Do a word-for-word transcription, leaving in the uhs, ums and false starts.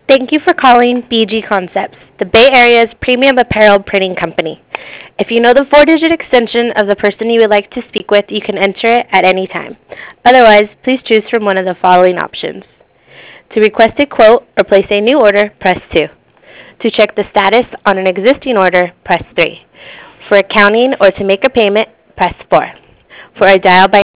Thank you for calling B G Concepts, the Bay Area's premium apparel printing company. If you know the four-digit extension of the person you would like to speak with, you can enter it at any time. Otherwise, please choose from one of the following options. To request a quote or place a new order, press two. To check the status on an existing order, press three. For accounting or to make a payment, press four. For a dial by